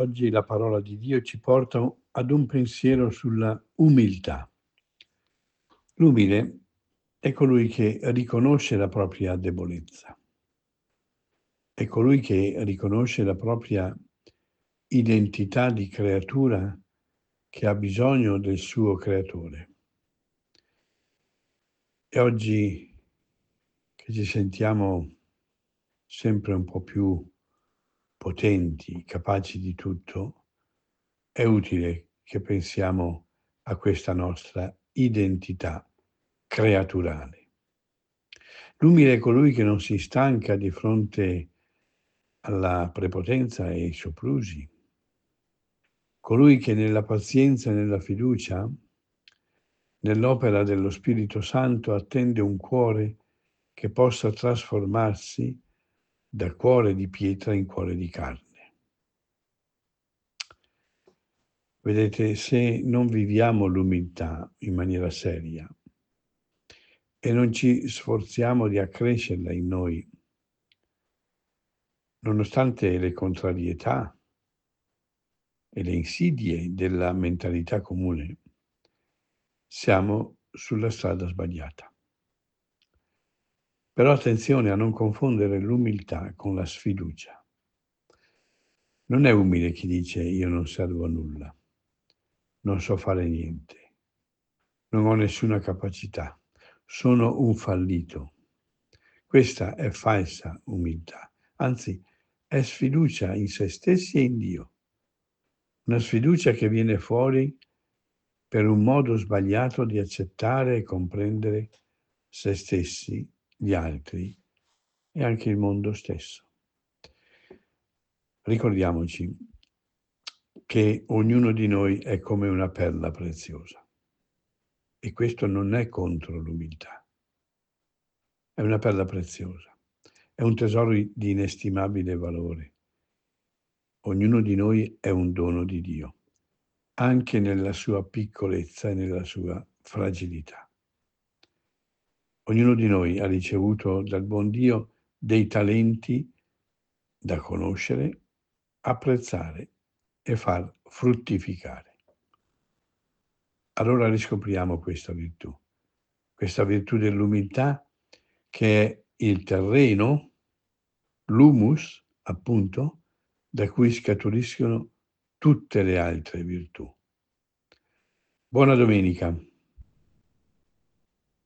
Oggi la parola di Dio ci porta ad un pensiero sulla umiltà. L'umile è colui che riconosce la propria debolezza, è colui che riconosce la propria identità di creatura che ha bisogno del suo creatore. E oggi che ci sentiamo sempre un po' più potenti, capaci di tutto, è utile che pensiamo a questa nostra identità creaturale. L'umile è colui che non si stanca di fronte alla prepotenza e ai soprusi, colui che nella pazienza e nella fiducia, nell'opera dello Spirito Santo, attende un cuore che possa trasformarsi da cuore di pietra in cuore di carne. Vedete, se non viviamo l'umiltà in maniera seria e non ci sforziamo di accrescerla in noi, nonostante le contrarietà e le insidie della mentalità comune, siamo sulla strada sbagliata. Però attenzione a non confondere l'umiltà con la sfiducia. Non è umile chi dice io non servo a nulla, non so fare niente, non ho nessuna capacità, sono un fallito. Questa è falsa umiltà, anzi è sfiducia in se stessi e in Dio. Una sfiducia che viene fuori per un modo sbagliato di accettare e comprendere se stessi, gli altri e anche il mondo stesso. Ricordiamoci che ognuno di noi è come una perla preziosa e questo non è contro l'umiltà, è una perla preziosa, è un tesoro di inestimabile valore. Ognuno di noi è un dono di Dio, anche nella sua piccolezza e nella sua fragilità. Ognuno di noi ha ricevuto dal buon Dio dei talenti da conoscere, apprezzare e far fruttificare. Allora riscopriamo questa virtù dell'umiltà che è il terreno, l'humus, appunto, da cui scaturiscono tutte le altre virtù. Buona domenica.